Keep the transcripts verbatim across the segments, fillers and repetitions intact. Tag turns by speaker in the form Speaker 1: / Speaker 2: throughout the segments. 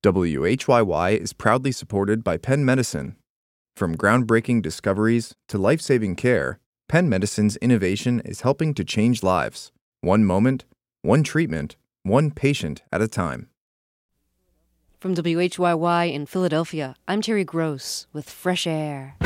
Speaker 1: W H Y Y is proudly supported by Penn Medicine. From groundbreaking discoveries to life-saving care, Penn Medicine's innovation is helping to change lives, one moment, one treatment, one patient at a time.
Speaker 2: From W H Y Y in Philadelphia, I'm Terry Gross with Fresh Air.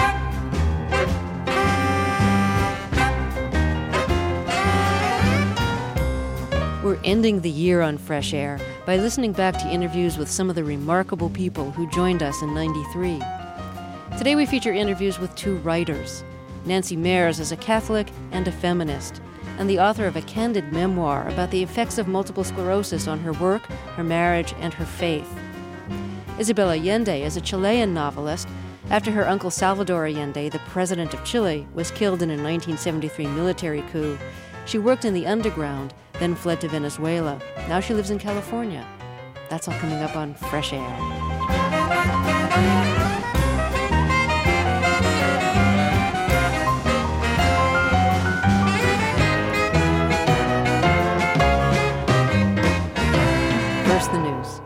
Speaker 2: We're ending the year on Fresh Air by listening back to interviews with some of the remarkable people who joined us in ninety-three. Today we feature interviews with two writers. Nancy Meyers is a Catholic and a feminist, and the author of a candid memoir about the effects of multiple sclerosis on her work, her marriage, and her faith. Isabel Allende is a Chilean novelist. After her uncle Salvador Allende, the president of Chile, was killed in a nineteen seventy-three military coup, she worked in the underground, then fled to Venezuela. Now she lives in California. That's all coming up on Fresh Air. First, the news.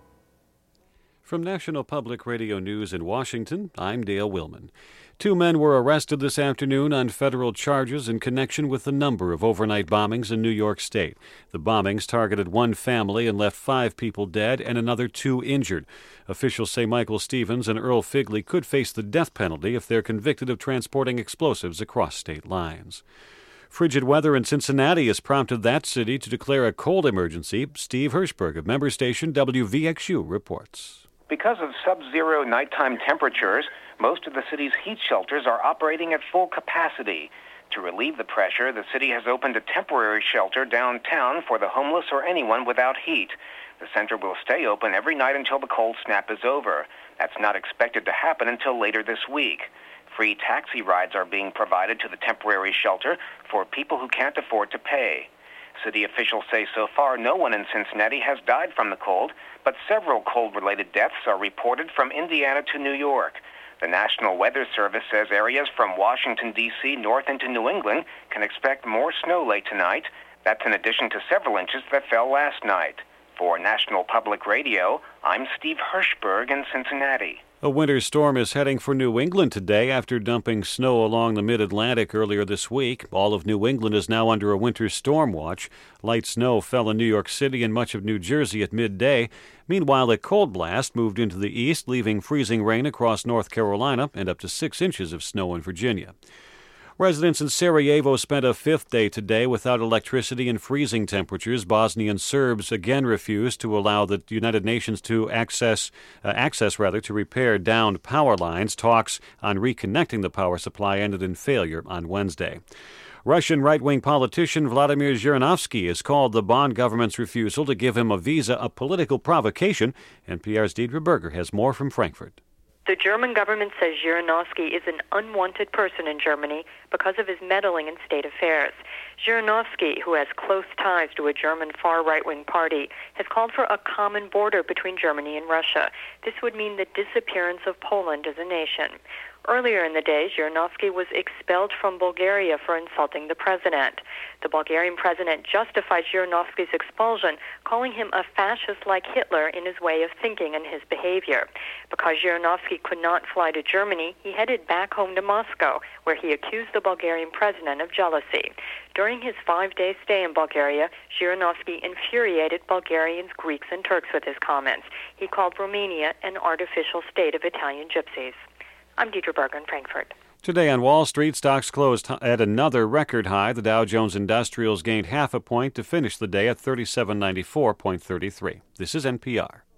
Speaker 3: From National Public Radio News in Washington, I'm Dale Willman. Two men were arrested this afternoon on federal charges in connection with a number of overnight bombings in New York State. The bombings targeted one family and left five people dead and another two injured. Officials say Michael Stevens and Earl Figley could face the death penalty if they're convicted of transporting explosives across state lines. Frigid weather in Cincinnati has prompted that city to declare a cold emergency. Steve Hirschberg of member station W V X U reports.
Speaker 4: Because of sub-zero nighttime temperatures, most of the city's heat shelters are operating at full capacity. To relieve the pressure, the city has opened a temporary shelter downtown for the homeless or anyone without heat. The center will stay open every night until the cold snap is over. That's not expected to happen until later this week. Free taxi rides are being provided to the temporary shelter for people who can't afford to pay. City officials say so far no one in Cincinnati has died from the cold, but several cold-related deaths are reported from Indiana to New York. The National Weather Service says areas from Washington, D C north into New England can expect more snow late tonight. That's in addition to several inches that fell last night. For National Public Radio, I'm Steve Hirschberg in Cincinnati.
Speaker 3: A winter storm is heading for New England today after dumping snow along the mid-Atlantic earlier this week. All of New England is now under a winter storm watch. Light snow fell in New York City and much of New Jersey at midday. Meanwhile, a cold blast moved into the east, leaving freezing rain across North Carolina and up to six inches of snow in Virginia. Residents in Sarajevo spent a fifth day today without electricity and freezing temperatures. Bosnian Serbs again refused to allow the United Nations to access, uh, access rather, to repair downed power lines. Talks on reconnecting the power supply ended in failure on Wednesday. Russian right-wing politician Vladimir Zhirinovsky has called the Bonn government's refusal to give him a visa a political provocation. N P R's Deidre Berger has more from Frankfurt.
Speaker 5: The German government says Zhirinovsky is an unwanted person in Germany because of his meddling in state affairs. Zhirinovsky, who has close ties to a German far right-wing party, has called for a common border between Germany and Russia. This would mean the disappearance of Poland as a nation. Earlier in the day, Zhirinovsky was expelled from Bulgaria for insulting the president. The Bulgarian president justified Zhirinovsky's expulsion, calling him a fascist like Hitler in his way of thinking and his behavior. Because Zhirinovsky could not fly to Germany, he headed back home to Moscow, where he accused the Bulgarian president of jealousy. During his five-day stay in Bulgaria, Zhirinovsky infuriated Bulgarians, Greeks, and Turks with his comments. He called Romania an artificial state of Italian gypsies. I'm Deidre Berger in Frankfurt.
Speaker 3: Today on Wall Street, stocks closed at another record high. The Dow Jones Industrials gained half a point to finish the day at thirty-seven ninety-four point three three. This is N P R.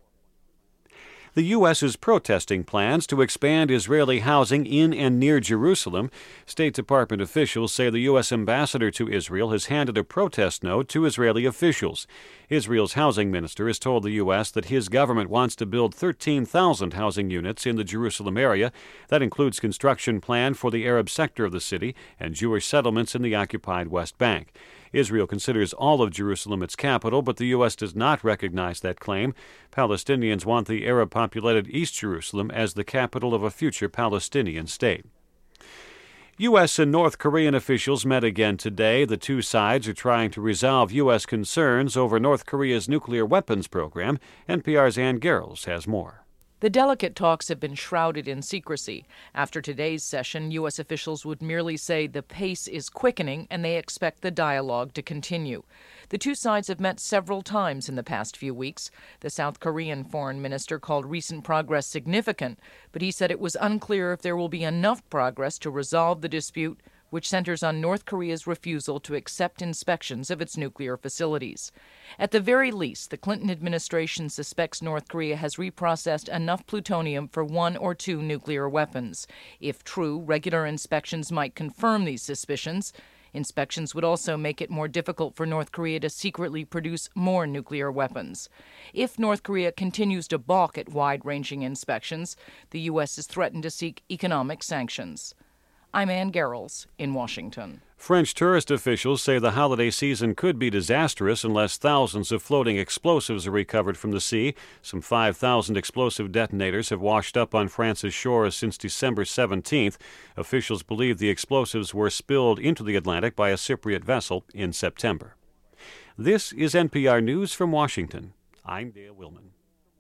Speaker 3: The U S is protesting plans to expand Israeli housing in and near Jerusalem. State Department officials say the U S ambassador to Israel has handed a protest note to Israeli officials. Israel's housing minister has told the U S that his government wants to build thirteen thousand housing units in the Jerusalem area. That includes construction planned for the Arab sector of the city and Jewish settlements in the occupied West Bank. Israel considers all of Jerusalem its capital, but the U S does not recognize that claim. Palestinians want the Arab-populated East Jerusalem as the capital of a future Palestinian state. U S and North Korean officials met again today. The two sides are trying to resolve U S concerns over North Korea's nuclear weapons program. N P R's Ann Garrels has more.
Speaker 6: The delicate talks have been shrouded in secrecy. After today's session, U S officials would merely say the pace is quickening and they expect the dialogue to continue. The two sides have met several times in the past few weeks. The South Korean foreign minister called recent progress significant, but he said it was unclear if there will be enough progress to resolve the dispute, which centers on North Korea's refusal to accept inspections of its nuclear facilities. At the very least, the Clinton administration suspects North Korea has reprocessed enough plutonium for one or two nuclear weapons. If true, regular inspections might confirm these suspicions. Inspections would also make it more difficult for North Korea to secretly produce more nuclear weapons. If North Korea continues to balk at wide-ranging inspections, the U S is threatened to seek economic sanctions. I'm Ann Garrels in Washington.
Speaker 3: French tourist officials say the holiday season could be disastrous unless thousands of floating explosives are recovered from the sea. Some five thousand explosive detonators have washed up on France's shores since December seventeenth. Officials believe the explosives were spilled into the Atlantic by a Cypriot vessel in September. This is N P R News from Washington. I'm Dale Willman.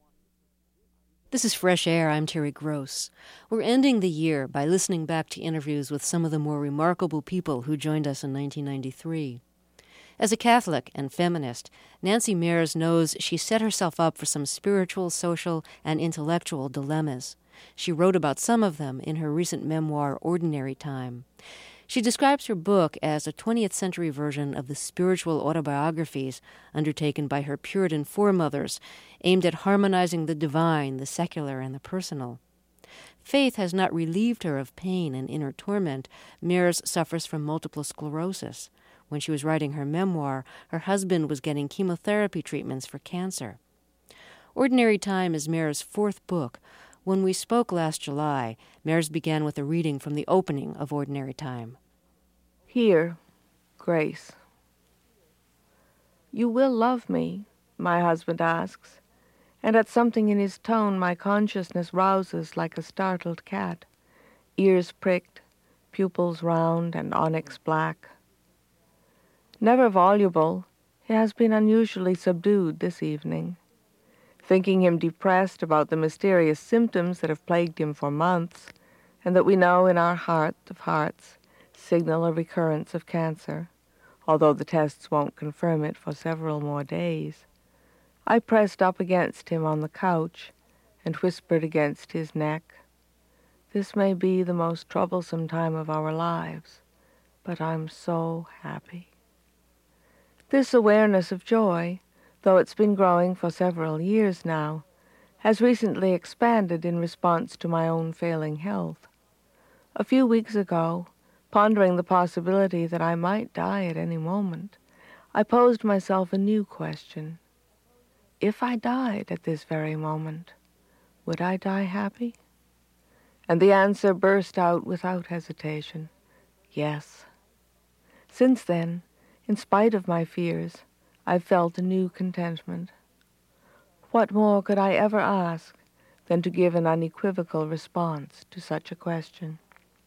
Speaker 2: This is Fresh Air. I'm Terry Gross. We're ending the year by listening back to interviews with some of the more remarkable people who joined us in nineteen ninety-three. As a Catholic and feminist, Nancy Meyers knows she set herself up for some spiritual, social, and intellectual dilemmas. She wrote about some of them in her recent memoir, Ordinary Time. She describes her book as a twentieth century version of the spiritual autobiographies undertaken by her Puritan foremothers, aimed at harmonizing the divine, the secular, and the personal. Faith has not relieved her of pain and inner torment. Meyers suffers from multiple sclerosis. When she was writing her memoir, her husband was getting chemotherapy treatments for cancer. Ordinary Time is Meyers' fourth book. When we spoke last July, Meyers began with a reading from the opening of Ordinary Time.
Speaker 7: Here, Grace. You will love me, my husband asks, and at something in his tone my consciousness rouses like a startled cat, ears pricked, pupils round and onyx black. Never voluble, he has been unusually subdued this evening. Thinking him depressed about the mysterious symptoms that have plagued him for months, and that we know in our heart of hearts signal a recurrence of cancer, although the tests won't confirm it for several more days, I pressed up against him on the couch and whispered against his neck, "This may be the most troublesome time of our lives, but I'm so happy." This awareness of joy, though it's been growing for several years now, has recently expanded in response to my own failing health. A few weeks ago, pondering the possibility that I might die at any moment, I posed myself a new question. If I died at this very moment, would I die happy? And the answer burst out without hesitation, yes. Since then, in spite of my fears, I've felt a new contentment. What more could I ever ask than to give an unequivocal response to such a question?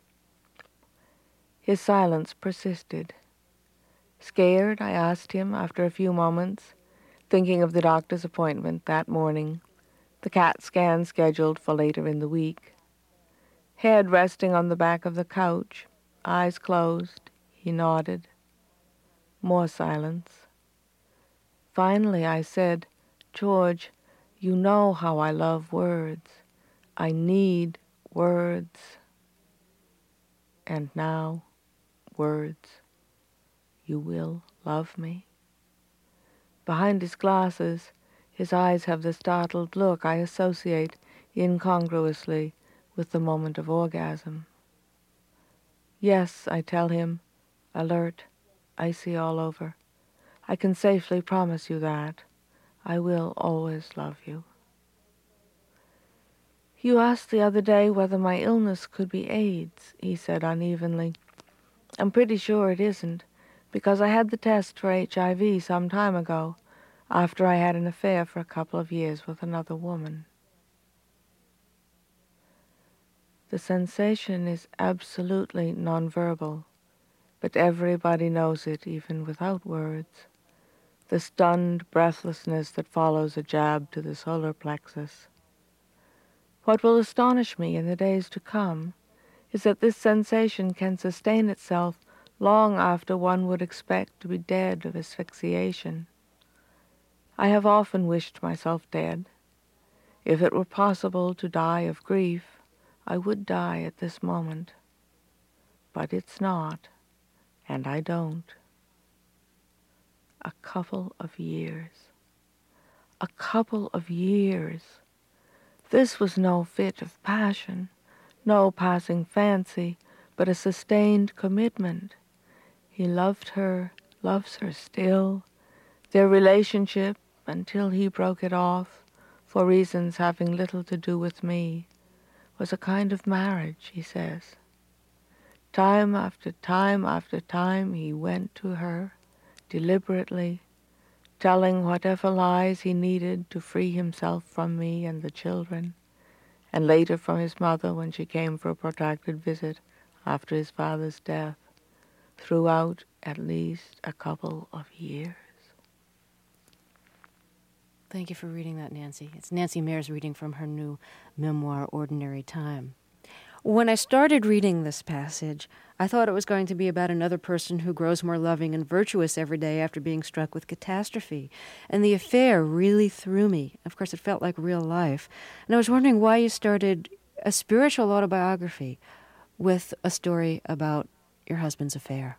Speaker 7: His silence persisted. Scared, I asked him after a few moments, thinking of the doctor's appointment that morning, the CAT scan scheduled for later in the week. Head resting on the back of the couch, eyes closed, he nodded. More silence. Finally, I said, "George, you know how I love words. I need words." And now, words. You will love me? Behind his glasses, his eyes have the startled look I associate incongruously with the moment of orgasm. Yes, I tell him, alert, icy all over. I can safely promise you that. I will always love you. You asked the other day whether my illness could be AIDS, he said unevenly. I'm pretty sure it isn't, because I had the test for H I V some time ago, after I had an affair for a couple of years with another woman. The sensation is absolutely nonverbal, but everybody knows it even without words. The stunned breathlessness that follows a jab to the solar plexus. What will astonish me in the days to come is that this sensation can sustain itself long after one would expect to be dead of asphyxiation. I have often wished myself dead. If it were possible to die of grief, I would die at this moment. But it's not, and I don't. A couple of years. A couple of years. This was no fit of passion, no passing fancy, but a sustained commitment. He loved her, loves her still. Their relationship, until he broke it off, for reasons having little to do with me, was a kind of marriage, he says. Time after time after time he went to her, deliberately, telling whatever lies he needed to free himself from me and the children, and later from his mother when she came for a protracted visit after his father's death, throughout at least a couple of years.
Speaker 2: Thank you for reading that, Nancy. It's Nancy Mears reading from her new memoir, Ordinary Time. When I started reading this passage, I thought it was going to be about another person who grows more loving and virtuous every day after being struck with catastrophe. And the affair really threw me. Of course, it felt like real life. And I was wondering why you started a spiritual autobiography with a story about your husband's affair.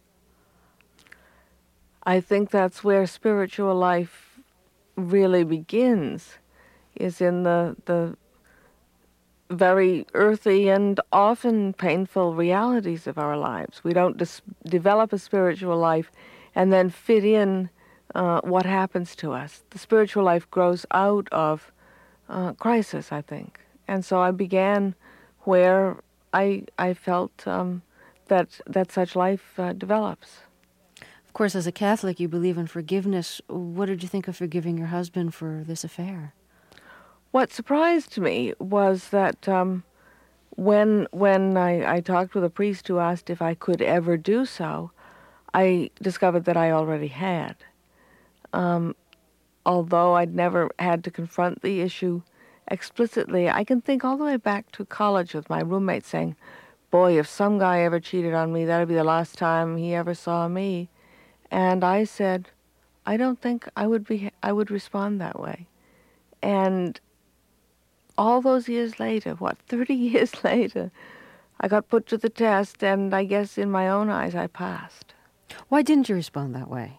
Speaker 7: I think that's where spiritual life really begins, is in the the very earthy and often painful realities of our lives. We don't dis- develop a spiritual life and then fit in uh, what happens to us. The spiritual life grows out of uh, crisis, I think. And so I began where I I felt um, that that such life uh, develops.
Speaker 2: Of course, as a Catholic, you believe in forgiveness. What did you think of forgiving your husband for this affair?
Speaker 7: What surprised me was that um, when when I, I talked with a priest who asked if I could ever do so, I discovered that I already had. Um, although I'd never had to confront the issue explicitly, I can think all the way back to college with my roommate saying, boy, if some guy ever cheated on me, that'd be the last time he ever saw me. And I said, I don't think I would be, I would respond that way. And all those years later, what, thirty years later, I got put to the test, and I guess in my own eyes I passed.
Speaker 2: Why didn't you respond that way?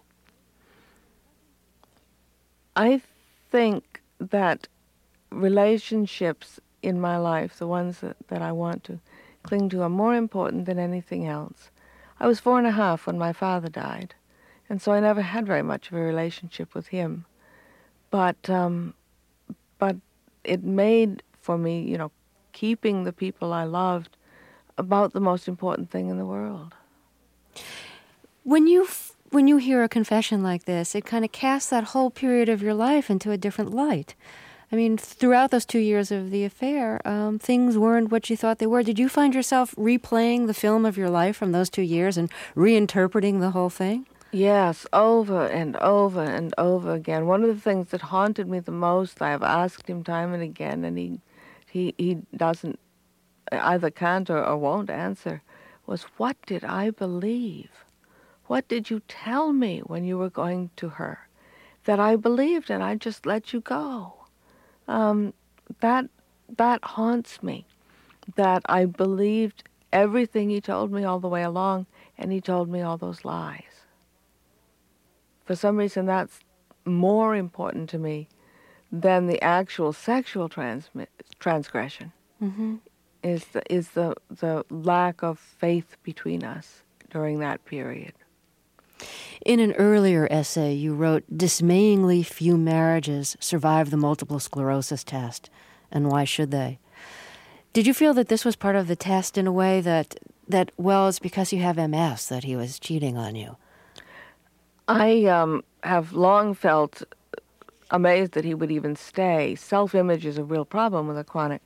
Speaker 7: I think that relationships in my life, the ones that, that I want to cling to, are more important than anything else. I was four and a half when my father died, and so I never had very much of a relationship with him. But, um, but it made for me, you know, keeping the people I loved about the most important thing in the world.
Speaker 2: When you f- when you hear a confession like this, it kind of casts that whole period of your life into a different light. I mean, throughout those two years of the affair, um, things weren't what you thought they were. Did you find yourself replaying the film of your life from those two years and reinterpreting the whole thing?
Speaker 7: Yes, over and over and over again. One of the things that haunted me the most, I have asked him time and again, and he he, he doesn't, either can't or, or won't answer, was, what did I believe? What did you tell me when you were going to her? That I believed and I just let you go. Um, that that haunts me, that I believed everything he told me all the way along, and he told me all those lies. For some reason, that's more important to me than the actual sexual transmi- transgression.
Speaker 2: Mm-hmm.
Speaker 7: Is the is the the lack of faith between us during that period.
Speaker 2: In an earlier essay, you wrote, dismayingly few marriages survive the multiple sclerosis test, and why should they? Did you feel that this was part of the test in a way that, that well, it's because you have M S that he was cheating on you?
Speaker 7: I um, have long felt amazed that he would even stay. Self-image is a real problem with a chronic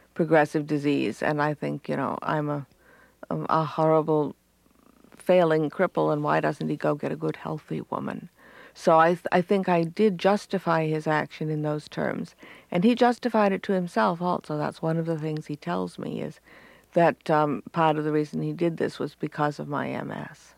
Speaker 7: progressive disease, and I think, you know, I'm a, a, a horrible failing cripple, and why doesn't he go get a good, healthy woman? So I, th- I think I did justify his action in those terms. And he justified it to himself also. That's one of the things he tells me, is that um, part of the reason he did this was because of my M S.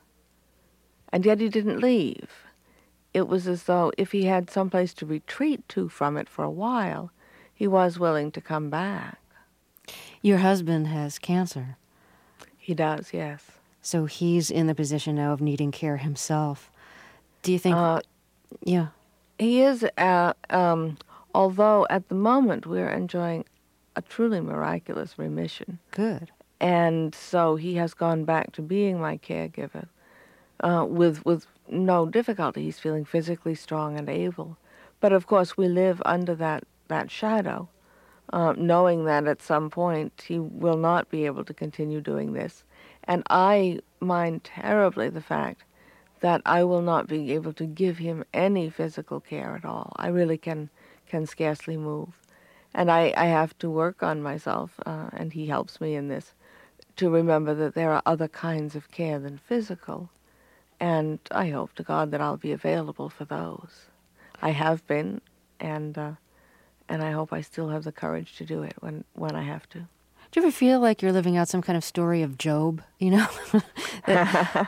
Speaker 7: And yet he didn't leave. It was as though if he had someplace to retreat to from it for a while, he was willing to come back.
Speaker 2: Your husband has cancer.
Speaker 7: He does, yes.
Speaker 2: So he's in the position now of needing care himself. Do you think...
Speaker 7: Uh,
Speaker 2: yeah.
Speaker 7: He is, uh, um, although at the moment we're enjoying a truly miraculous remission.
Speaker 2: Good.
Speaker 7: And so he has gone back to being my caregiver uh, with, with no difficulty. He's feeling physically strong and able. But of course we live under that, that shadow, uh, knowing that at some point he will not be able to continue doing this. And I mind terribly the fact that I will not be able to give him any physical care at all. I really can can scarcely move. And I, I have to work on myself, uh, and he helps me in this, to remember that there are other kinds of care than physical. And I hope to God that I'll be available for those. I have been, and uh, and I hope I still have the courage to do it when, when I have to.
Speaker 2: Do you ever feel like you're living out some kind of story of Job, you know? that,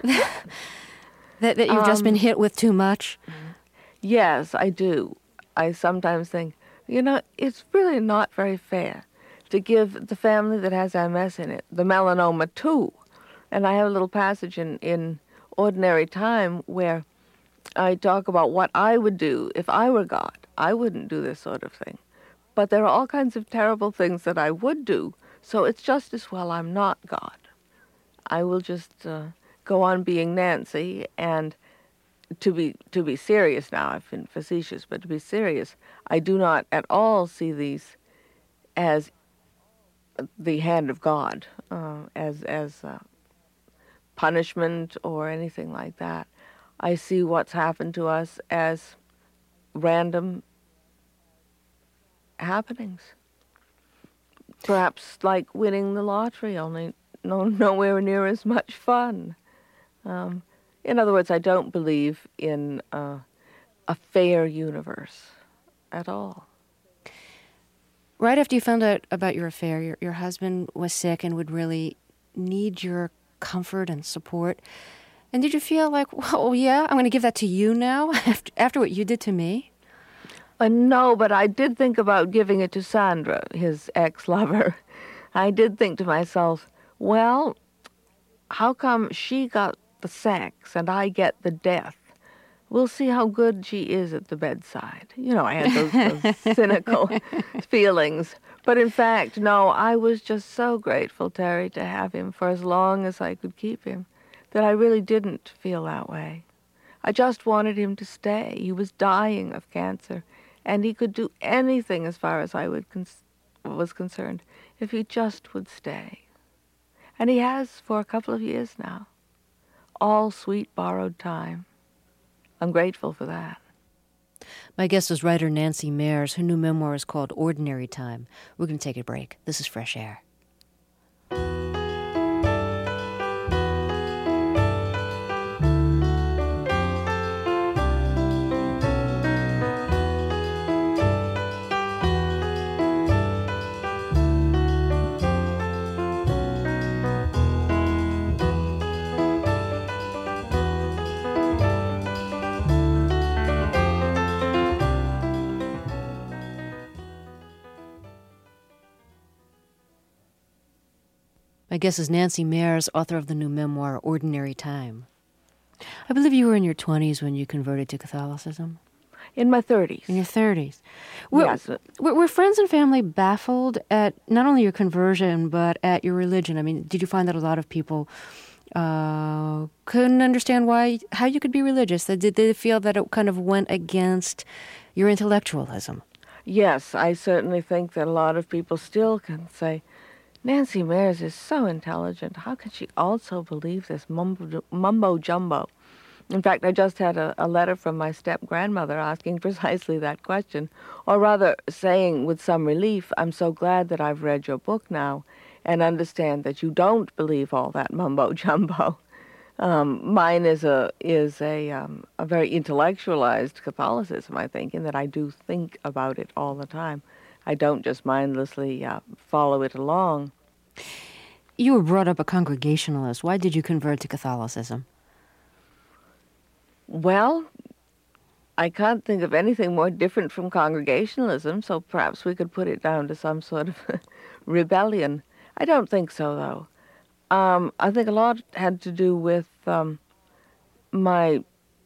Speaker 2: that, that you've just
Speaker 7: Um,
Speaker 2: been hit with too much?
Speaker 7: Yes, I do. I sometimes think, you know, it's really not very fair to give the family that has M S in it the melanoma too. And I have a little passage in, in Ordinary Time where I talk about what I would do if I were God. I wouldn't do this sort of thing. But there are all kinds of terrible things that I would do, so it's just as well I'm not God. I will just uh, go on being Nancy, and to be to be serious now, I've been facetious, but to be serious, I do not at all see these as the hand of God, uh, as as uh, punishment or anything like that. I see what's happened to us as random happenings. Perhaps like winning the lottery, only no nowhere near as much fun. Um, in other words, I don't believe in uh, a fair universe at all.
Speaker 2: Right after you found out about your affair, your, your husband was sick and would really need your comfort and support. And did you feel like, well, yeah, I'm going to give that to you now after, after what you did to me?
Speaker 7: Uh, no, but I did think about giving it to Sandra, his ex-lover. I did think to myself, well, how come she got the sex and I get the death? We'll see how good she is at the bedside. You know, I had those, those cynical feelings. But in fact, no, I was just so grateful, Terry, to have him for as long as I could keep him, that I really didn't feel that way. I just wanted him to stay. He was dying of cancer, and he could do anything as far as I would cons- was concerned if he just would stay. And he has for a couple of years now. All sweet borrowed time. I'm grateful for that.
Speaker 2: My guest is writer Nancy Meyers. Her new memoir is called Ordinary Time. We're going to take a break. This is Fresh Air. My guest is Nancy Meyers, author of the new memoir, Ordinary Time. I believe you were in your twenties when you converted to Catholicism.
Speaker 7: In my thirties.
Speaker 2: In your thirties. Were,
Speaker 7: Yes.
Speaker 2: were, were friends and family baffled at not only your conversion, but at your religion? I mean, did you find that a lot of people uh, couldn't understand why, how you could be religious? Did they feel that it kind of went against your intellectualism?
Speaker 7: Yes, I certainly think that a lot of people still can say, Nancy Meyers is so intelligent. How can she also believe this mumbo, mumbo jumbo? In fact, I just had a, a letter from my step-grandmother asking precisely that question, or rather saying with some relief, I'm so glad that I've read your book now and understand that you don't believe all that mumbo-jumbo. Um, mine is a is a um, a very intellectualized Catholicism, I think, in that I do think about it all the time. I don't just mindlessly uh, follow it along.
Speaker 2: You were brought up a Congregationalist. Why did you convert to Catholicism?
Speaker 7: Well, I can't think of anything more different from Congregationalism, so perhaps we could put it down to some sort of rebellion. I don't think so, though. Um, I think a lot had to do with um, my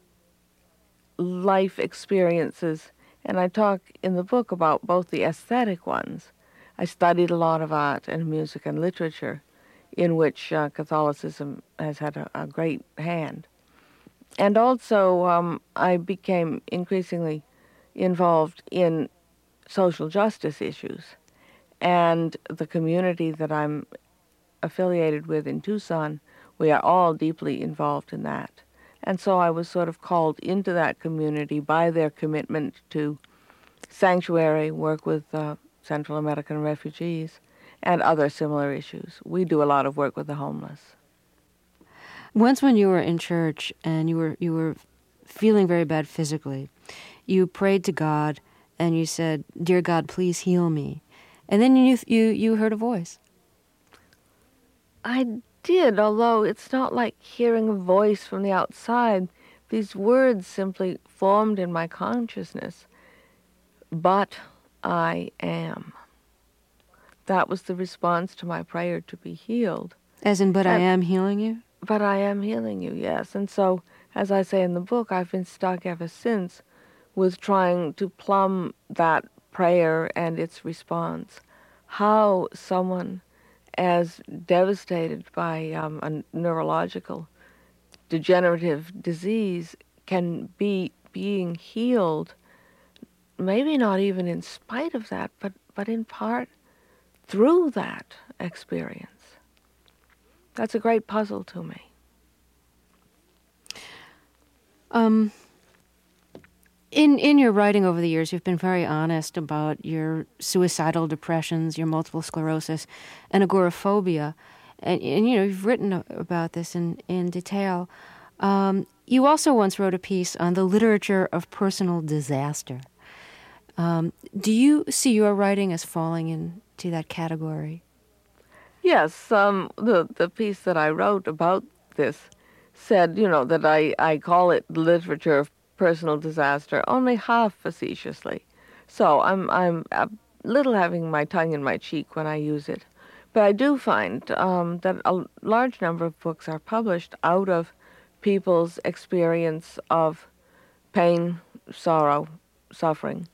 Speaker 7: life experiences, and I talk in the book about both the aesthetic ones. I studied a lot of art and music and literature, in which uh, Catholicism has had a, a great hand. And also, um, I became increasingly involved in social justice issues, and the community that I'm affiliated with in Tucson, we are all deeply involved in that. And so I was sort of called into that community by their commitment to sanctuary, work with uh, Central American refugees, and other similar issues. We do a lot of work with the homeless.
Speaker 2: Once when you were in church and you were you were feeling very bad physically, you prayed to God and you said, "Dear God, please heal me." And then you you you heard a voice.
Speaker 7: I did, although it's not like hearing a voice from the outside. These words simply formed in my consciousness. But I am. That was the response to my prayer to be healed.
Speaker 2: As in, but
Speaker 7: and,
Speaker 2: I am healing you?
Speaker 7: But I am healing you, yes. And so, as I say in the book, I've been stuck ever since with trying to plumb that prayer and its response. How someone as devastated by um, a neurological degenerative disease can be being healed, maybe not even in spite of that, but, but in part through that experience. That's a great puzzle to me.
Speaker 2: Um, in in your writing over the years, you've been very honest about your suicidal depressions, your multiple sclerosis, and agoraphobia, and, and you know you've written about this in in detail. Um, you also once wrote a piece on the literature of personal disaster. Um, do you see your writing as falling into that category?
Speaker 7: Yes, um, the the piece that I wrote about this said, you know, that I, I call it literature of personal disaster only half facetiously. So I'm I'm a little having my tongue in my cheek when I use it. But I do find um, that a large number of books are published out of people's experience of pain, sorrow, suffering.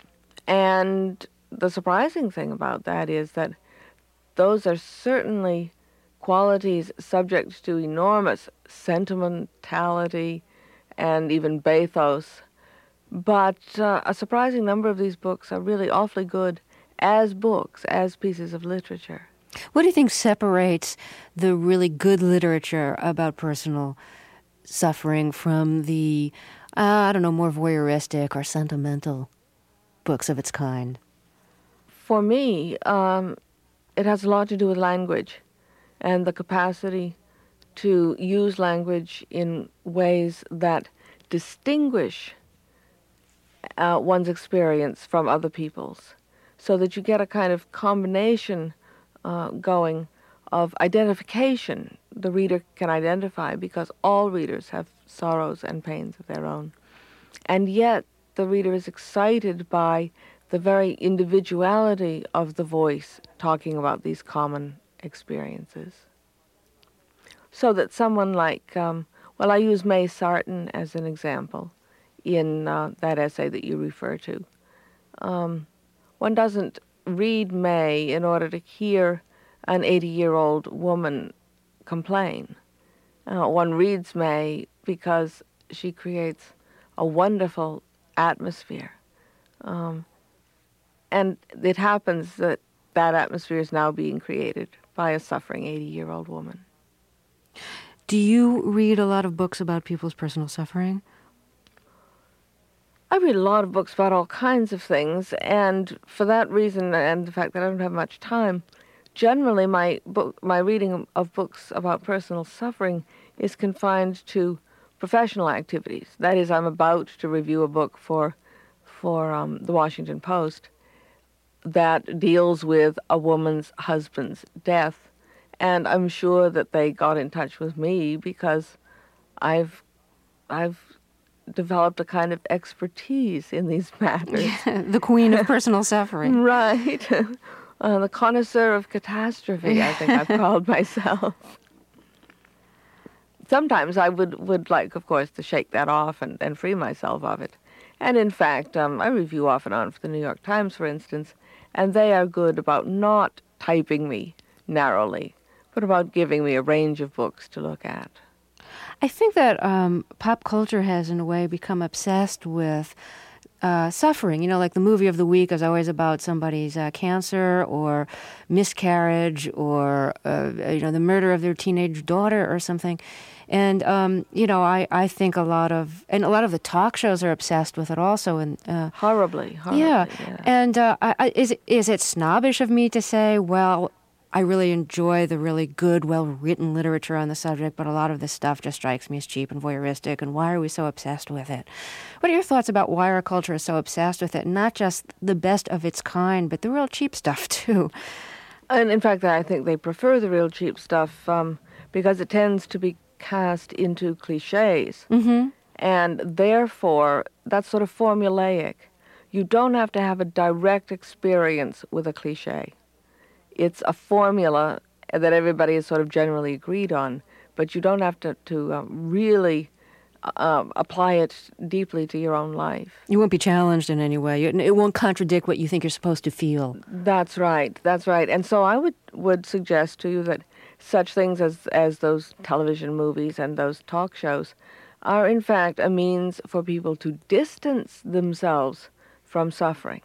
Speaker 7: And the surprising thing about that is that those are certainly qualities subject to enormous sentimentality and even bathos. But uh, a surprising number of these books are really awfully good as books, as pieces of literature.
Speaker 2: What do you think separates the really good literature about personal suffering from the, uh, I don't know, more voyeuristic or sentimental books of its kind?
Speaker 7: For me, um, it has a lot to do with language and the capacity to use language in ways that distinguish uh, one's experience from other people's, so that you get a kind of combination uh, going of identification. The reader can identify because all readers have sorrows and pains of their own. And yet the reader is excited by the very individuality of the voice talking about these common experiences. So that someone like, um, well, I use May Sarton as an example in uh, that essay that you refer to. Um, one doesn't read May in order to hear an eighty-year-old woman complain. Uh, one reads May because she creates a wonderful atmosphere. Um, and it happens that that atmosphere is now being created by a suffering eighty-year-old woman.
Speaker 2: Do you read a lot of books about people's personal suffering?
Speaker 7: I read a lot of books about all kinds of things, and for that reason, and the fact that I don't have much time, generally my book, my reading of books about personal suffering is confined to professional activities. That is, I'm about to review a book for for um, the Washington Post that deals with a woman's husband's death, and I'm sure that they got in touch with me because I've I've developed a kind of expertise in these matters.
Speaker 2: The queen of personal suffering.
Speaker 7: Right. Uh, the connoisseur of catastrophe, I think I've called myself. Sometimes I would, would like, of course, to shake that off and, and free myself of it. And in fact, um, I review off and on for the New York Times, for instance, and they are good about not typing me narrowly, but about giving me a range of books to look at.
Speaker 2: I think that um, pop culture has, in a way, become obsessed with uh, suffering. You know, like the movie of the week is always about somebody's uh, cancer or miscarriage or, uh, you know, the murder of their teenage daughter or something. And, um, you know, I, I think a lot of, and a lot of the talk shows are obsessed with it also. And uh,
Speaker 7: Horribly, horribly,
Speaker 2: yeah.
Speaker 7: yeah.
Speaker 2: And uh, I, I, is, is it snobbish of me to say, well, I really enjoy the really good, well-written literature on the subject, but a lot of this stuff just strikes me as cheap and voyeuristic, and why are we so obsessed with it? What are your thoughts about why our culture is so obsessed with it? Not just the best of its kind, but the real cheap stuff, too.
Speaker 7: And in fact, I think they prefer the real cheap stuff um, because it tends to be cast into cliches.
Speaker 2: Mm-hmm.
Speaker 7: And therefore, that's sort of formulaic. You don't have to have a direct experience with a cliche. It's a formula that everybody is sort of generally agreed on, but you don't have to, to um, really uh, apply it deeply to your own life.
Speaker 2: You won't be challenged in any way. It won't contradict what you think you're supposed to feel.
Speaker 7: That's right. That's right. And so I would, would suggest to you that such things as, as those television movies and those talk shows are, in fact, a means for people to distance themselves from suffering,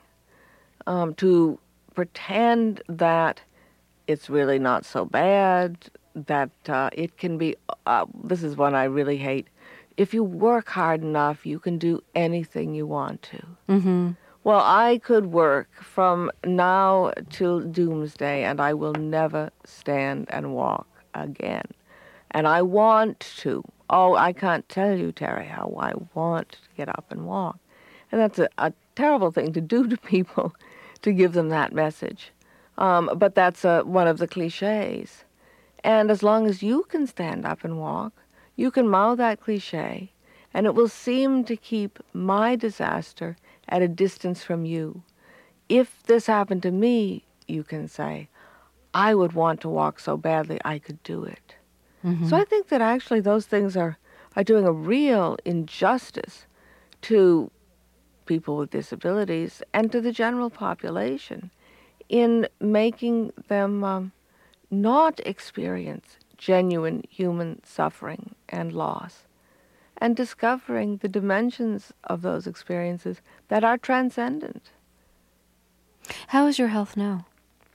Speaker 7: um, to pretend that it's really not so bad, that uh, it can be, uh, this is one I really hate, if you work hard enough, you can do anything you want to.
Speaker 2: Mm-hmm.
Speaker 7: Well, I could work from now till doomsday, and I will never stand and walk again. And I want to. Oh, I can't tell you, Terry, how I want to get up and walk. And that's a, a terrible thing to do to people, to give them that message. Um, but that's uh, one of the cliches. And as long as you can stand up and walk, you can mouth that cliche, and it will seem to keep my disaster at a distance from you. If this happened to me, you can say, I would want to walk so badly I could do it.
Speaker 2: Mm-hmm.
Speaker 7: So I think that actually those things are, are doing a real injustice to people with disabilities and to the general population in making them um, not experience genuine human suffering and loss, and discovering the dimensions of those experiences that are transcendent.
Speaker 2: How is your health now?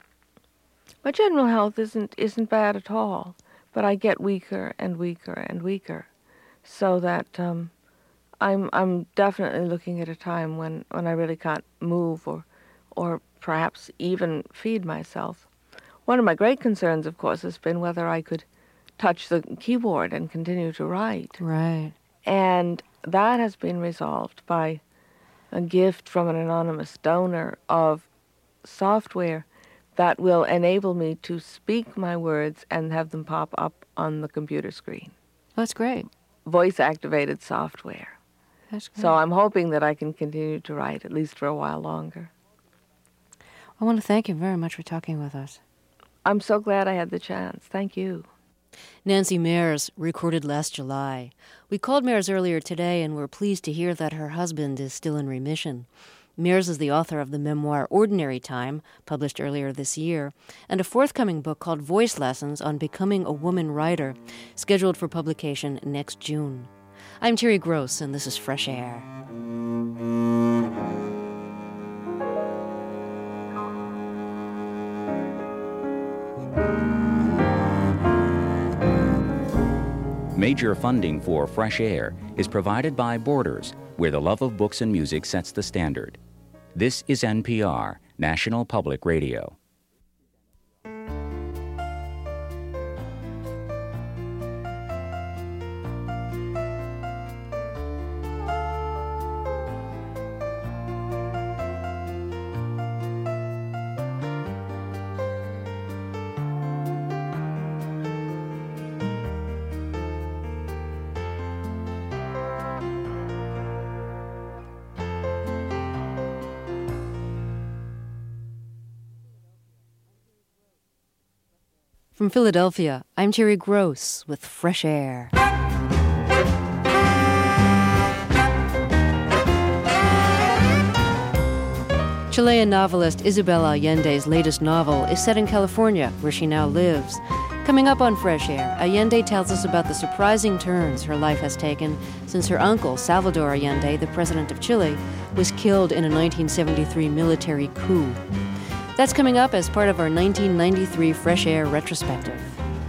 Speaker 7: My general health isn't isn't bad at all, but I get weaker and weaker and weaker, so that um, I'm I'm definitely looking at a time when, when I really can't move or or perhaps even feed myself. One of my great concerns, of course, has been whether I could touch the keyboard and continue to write.
Speaker 2: Right.
Speaker 7: And that has been resolved by a gift from an anonymous donor of software that will enable me to speak my words and have them pop up on the computer screen.
Speaker 2: That's great.
Speaker 7: Voice-activated software.
Speaker 2: That's great.
Speaker 7: So I'm hoping that I can continue to write, at least for a while longer.
Speaker 2: I want to thank you very much for talking with us.
Speaker 7: I'm so glad I had the chance. Thank you.
Speaker 2: Nancy Meyers recorded last July. We called Meyers earlier today and were pleased to hear that her husband is still in remission. Meyers is the author of the memoir Ordinary Time, published earlier this year, and a forthcoming book called Voice Lessons on Becoming a Woman Writer, scheduled for publication next June. I'm Terry Gross, and this is Fresh Air.
Speaker 8: Major funding for Fresh Air is provided by Borders, where the love of books and music sets the standard. This is N P R, National Public Radio.
Speaker 2: From Philadelphia, I'm Terry Gross with Fresh Air. Chilean novelist Isabel Allende's latest novel is set in California, where she now lives. Coming up on Fresh Air, Allende tells us about the surprising turns her life has taken since her uncle, Salvador Allende, the president of Chile, was killed in a nineteen seventy-three military coup. That's coming up as part of our nineteen ninety-three Fresh Air retrospective.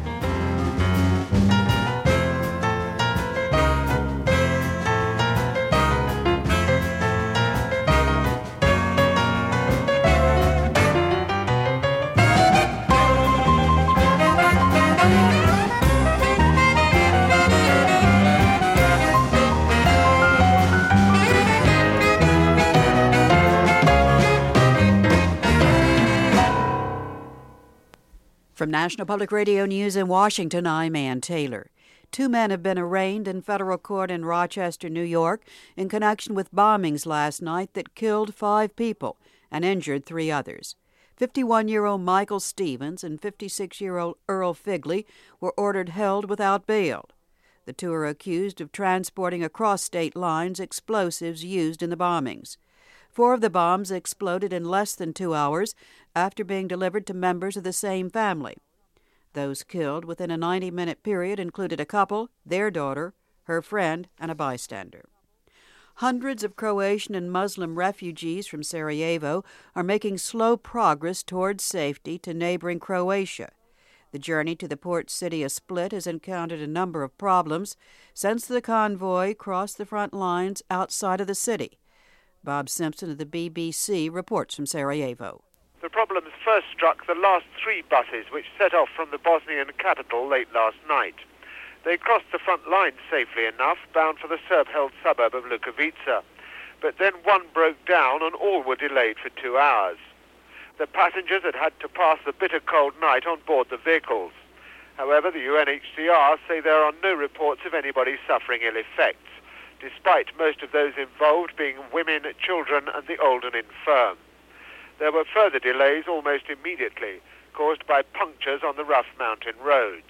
Speaker 9: From National Public Radio News in Washington, I'm Ann Taylor. Two men have been arraigned in federal court in Rochester, New York, in connection with bombings last night that killed five people and injured three others. fifty-one-year-old Michael Stevens and fifty-six-year-old Earl Figley were ordered held without bail. The two are accused of transporting across state lines explosives used in the bombings. Four of the bombs exploded in less than two hours after being delivered to members of the same family. Those killed within a ninety-minute period included a couple, their daughter, her friend, and a bystander. Hundreds of Croatian and Muslim refugees from Sarajevo are making slow progress towards safety to neighboring Croatia. The journey to the port city of Split has encountered a number of problems since the convoy crossed the front lines outside of the city. Bob Simpson of the B B C reports from Sarajevo.
Speaker 10: The problems first struck the last three buses which set off from the Bosnian capital late last night. They crossed the front line safely enough, bound for the Serb-held suburb of Lukovica. But then one broke down and all were delayed for two hours. The passengers had had to pass the bitter cold night on board the vehicles. However, the U N H C R say there are no reports of anybody suffering ill effects, despite most of those involved being women, children, and the old and infirm. There were further delays almost immediately, caused by punctures on the rough mountain roads.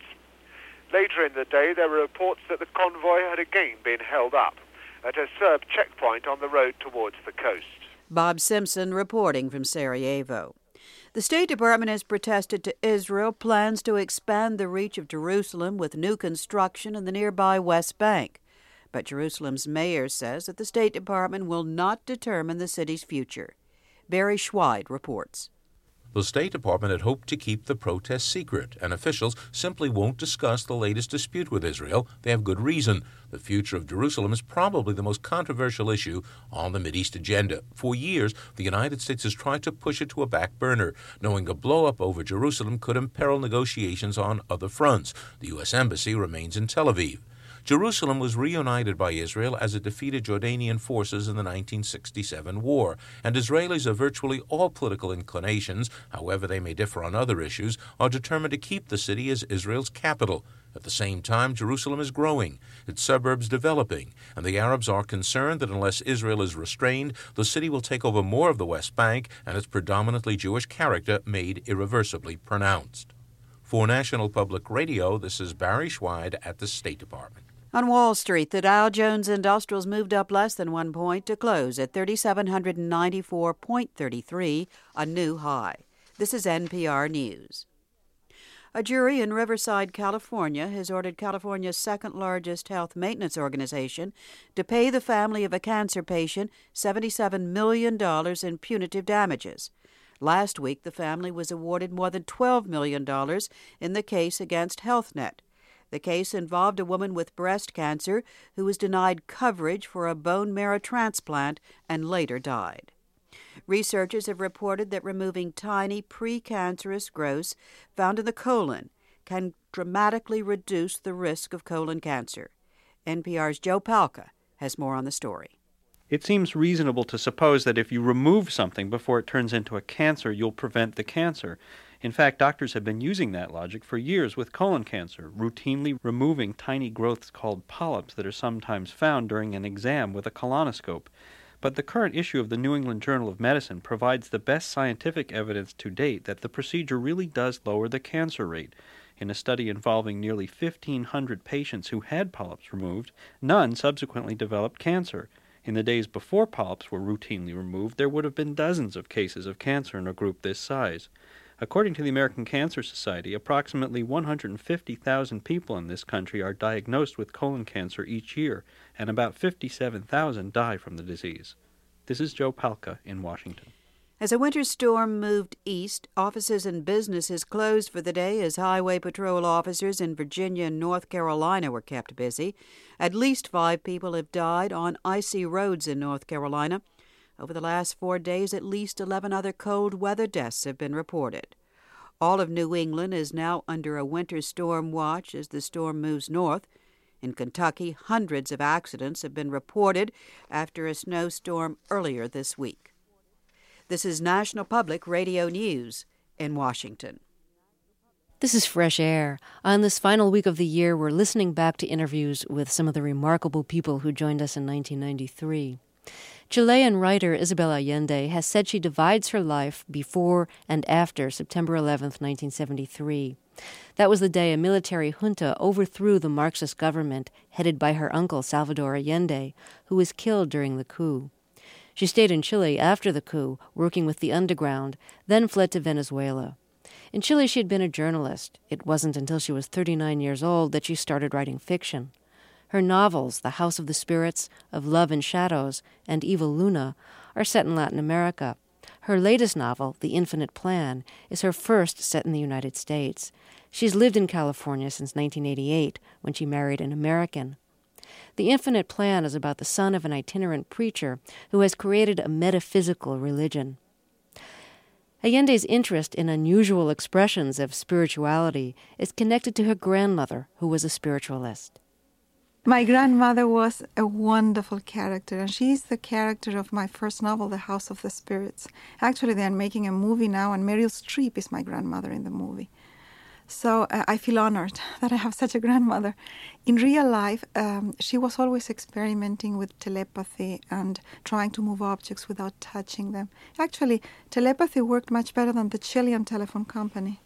Speaker 10: Later in the day, there were reports that the convoy had again been held up at a Serb checkpoint on the road towards the coast.
Speaker 9: Bob Simpson reporting from Sarajevo. The State Department has protested to Israel plans to expand the reach of Jerusalem with new construction in the nearby West Bank. But Jerusalem's mayor says that the State Department will not determine the city's future. Barry Schweid reports.
Speaker 11: The State Department had hoped to keep the protests secret, and officials simply won't discuss the latest dispute with Israel. They have good reason. The future of Jerusalem is probably the most controversial issue on the Mideast agenda. For years, the United States has tried to push it to a back burner, knowing a blow-up over Jerusalem could imperil negotiations on other fronts. The U S Embassy remains in Tel Aviv. Jerusalem was reunited by Israel as it defeated Jordanian forces in the nineteen sixty-seven war, and Israelis of virtually all political inclinations, however they may differ on other issues, are determined to keep the city as Israel's capital. At the same time, Jerusalem is growing, its suburbs developing, and the Arabs are concerned that unless Israel is restrained, the city will take over more of the West Bank and its predominantly Jewish character made irreversibly pronounced. For National Public Radio, this is Barry Schweid at the State Department.
Speaker 9: On Wall Street, the Dow Jones Industrials moved up less than one point to close at three thousand seven hundred ninety-four point three three, a new high. This is N P R News. A jury in Riverside, California, has ordered California's second-largest health maintenance organization to pay the family of a cancer patient seventy-seven million dollars in punitive damages. Last week, the family was awarded more than twelve million dollars in the case against HealthNet. The case involved a woman with breast cancer who was denied coverage for a bone marrow transplant and later died. Researchers have reported that removing tiny precancerous growths found in the colon can dramatically reduce the risk of colon cancer. N P R's Joe Palca has more on the story.
Speaker 12: It seems reasonable to suppose that if you remove something before it turns into a cancer, you'll prevent the cancer. In fact, doctors have been using that logic for years with colon cancer, routinely removing tiny growths called polyps that are sometimes found during an exam with a colonoscope. But the current issue of the New England Journal of Medicine provides the best scientific evidence to date that the procedure really does lower the cancer rate. In a study involving nearly fifteen hundred patients who had polyps removed, none subsequently developed cancer. In the days before polyps were routinely removed, there would have been dozens of cases of cancer in a group this size. According to the American Cancer Society, approximately one hundred fifty thousand people in this country are diagnosed with colon cancer each year, and about fifty-seven thousand die from the disease. This is Joe Palca in Washington.
Speaker 9: As a winter storm moved east, offices and businesses closed for the day as Highway Patrol officers in Virginia and North Carolina were kept busy. At least five people have died on icy roads in North Carolina. Over the last four days, at least eleven other cold weather deaths have been reported. All of New England is now under a winter storm watch as the storm moves north. In Kentucky, hundreds of accidents have been reported after a snowstorm earlier this week. This is National Public Radio News in Washington.
Speaker 2: This is Fresh Air. On this final week of the year, we're listening back to interviews with some of the remarkable people who joined us in nineteen ninety-three. Chilean writer Isabel Allende has said she divides her life before and after September eleventh, nineteen seventy-three. That was the day a military junta overthrew the Marxist government headed by her uncle Salvador Allende, who was killed during the coup. She stayed in Chile after the coup, working with the underground, then fled to Venezuela. In Chile, she had been a journalist. It wasn't until she was thirty-nine years old that she started writing fiction. Her novels, The House of the Spirits, Of Love and Shadows, and Evil Luna, are set in Latin America. Her latest novel, The Infinite Plan, is her first set in the United States. She's lived in California since nineteen eighty-eight, when she married an American. The Infinite Plan is about the son of an itinerant preacher who has created a metaphysical religion. Allende's interest in unusual expressions of spirituality is connected to her grandmother, who was a spiritualist.
Speaker 13: My grandmother was a wonderful character, and she's the character of my first novel, The House of the Spirits. Actually, they're making a movie now, and Meryl Streep is my grandmother in the movie. So uh, I feel honored that I have such a grandmother. In real life, um, she was always experimenting with telepathy and trying to move objects without touching them. Actually, telepathy worked much better than the Chilean telephone company.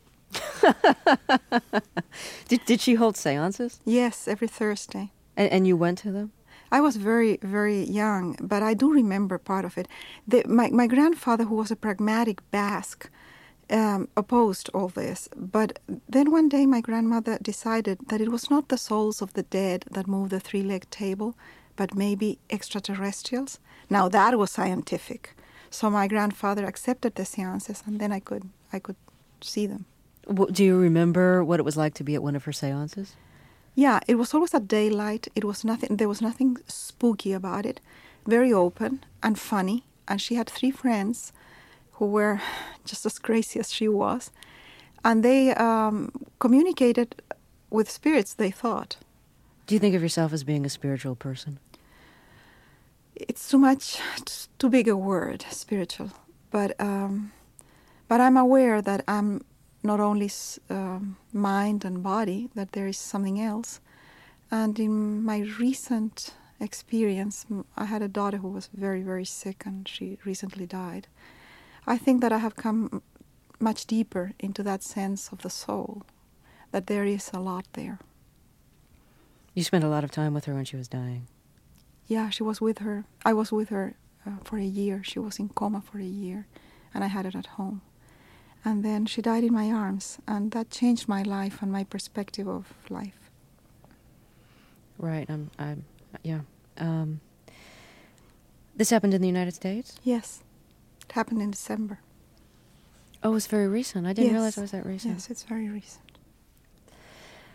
Speaker 2: did, did she hold seances?
Speaker 13: Yes, every Thursday.
Speaker 2: And, and you went to them?
Speaker 13: I was very, very young, but I do remember part of it. The, my, my grandfather, who was a pragmatic Basque, Um, opposed all this. But then one day my grandmother decided that it was not the souls of the dead that moved the three-legged table, but maybe extraterrestrials. Now that was scientific. So my grandfather accepted the seances, and then I could I could see them.
Speaker 2: Do you remember what it was like to be at one of her seances?
Speaker 13: Yeah, it was always at daylight. It was nothing. There was nothing spooky about it. Very open and funny. And she had three friends who were just as crazy as she was. And they um, communicated with spirits, they thought.
Speaker 2: Do you think of yourself as being a spiritual person?
Speaker 13: It's too much, it's too big a word, spiritual. But um, but I'm aware that I'm not only um, mind and body, that there is something else. And in my recent experience, I had a daughter who was very, very sick, and she recently died. I think that I have come much deeper into that sense of the soul, that there is a lot there.
Speaker 2: You spent a lot of time with her when she was dying.
Speaker 13: Yeah, she was with her. I was with her uh, for a year. She was in coma for a year, and I had her at home. And then she died in my arms, and that changed my life and my perspective of life.
Speaker 2: Right. I'm. I'm. Yeah. Um, this happened in the United States?
Speaker 13: Yes. It happened in December.
Speaker 2: Oh, it's very recent. I didn't
Speaker 13: yes.
Speaker 2: realize it was that recent.
Speaker 13: Yes, it's very recent.